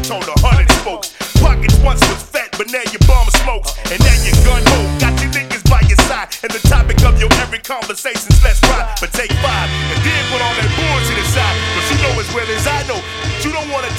told 100 spokes. Pockets once was fat, but now your bum smokes. And now your gun ho, got you niggas by your side. And the topic of your every conversation's let's ride. But take 5, and then put all that bullshit aside. Cause you know as well as I know, you don't wanna